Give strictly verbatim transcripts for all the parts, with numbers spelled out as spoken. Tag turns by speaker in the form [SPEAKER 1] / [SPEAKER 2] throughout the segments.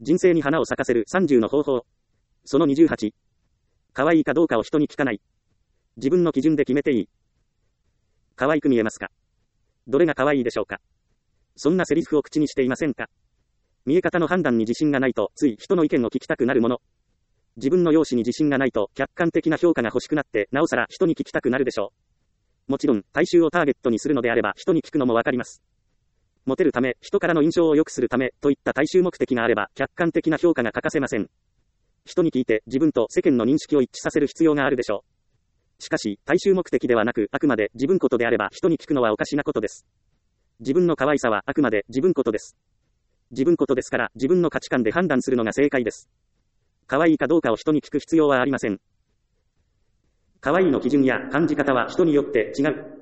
[SPEAKER 1] 人生に花を咲かせるさんじゅうの方法。そのにじゅうはち。可愛いかどうかを人に聞かない。自分の基準で決めていい。可愛く見えますか？どれが可愛いでしょうか？そんなセリフを口にしていませんか？見え方の判断に自信がないと、つい人の意見を聞きたくなるもの。自分の容姿に自信がないと、客観的な評価が欲しくなって、なおさら人に聞きたくなるでしょう。もちろん、大衆をターゲットにするのであれば、人に聞くのもわかります。モテるため、人からの印象を良くするため、といった大衆目的があれば、客観的な評価が欠かせません。人に聞いて、自分と世間の認識を一致させる必要があるでしょう。しかし、大衆目的ではなく、あくまで自分ことであれば、人に聞くのはおかしなことです。自分の可愛さはあくまで自分ことです。自分ことですから、自分の価値観で判断するのが正解です。可愛いかどうかを人に聞く必要はありません。可愛いの基準や感じ方は人によって違う。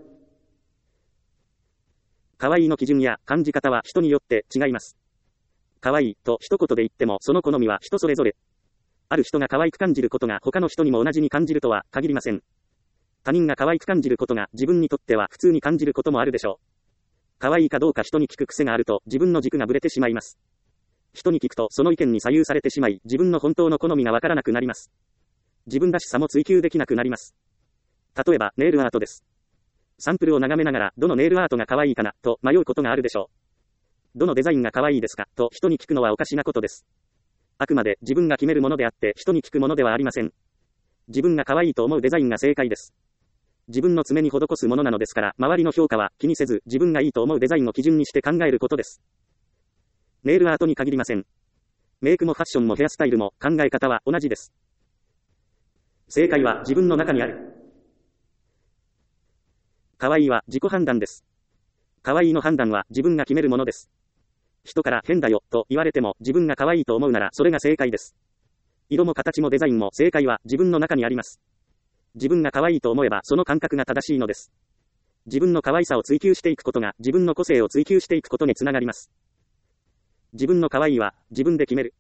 [SPEAKER 1] 可愛いの基準や感じ方は人によって違います。可愛いと一言で言ってもその好みは人それぞれ。ある人が可愛く感じることが他の人にも同じに感じるとは限りません。他人が可愛く感じることが自分にとっては普通に感じることもあるでしょう。可愛いかどうか人に聞く癖があると自分の軸がぶれてしまいます。人に聞くとその意見に左右されてしまい、自分の本当の好みがわからなくなります。自分らしさも追求できなくなります。例えば、ネイルアートです。サンプルを眺めながら、どのネイルアートが可愛いかな、と迷うことがあるでしょう。どのデザインが可愛いですか、と人に聞くのはおかしなことです。あくまで自分が決めるものであって、人に聞くものではありません。自分が可愛いと思うデザインが正解です。自分の爪に施すものなのですから、周りの評価は気にせず、自分がいいと思うデザインを基準にして考えることです。ネイルアートに限りません。メイクもファッションもヘアスタイルも考え方は同じです。正解は自分の中にある。可愛いは自己判断です。可愛いの判断は自分が決めるものです。人から変だよと言われても自分が可愛いと思うならそれが正解です。色も形もデザインも正解は自分の中にあります。自分が可愛いと思えばその感覚が正しいのです。自分の可愛さを追求していくことが自分の個性を追求していくことにつながります。自分の可愛いは自分で決める。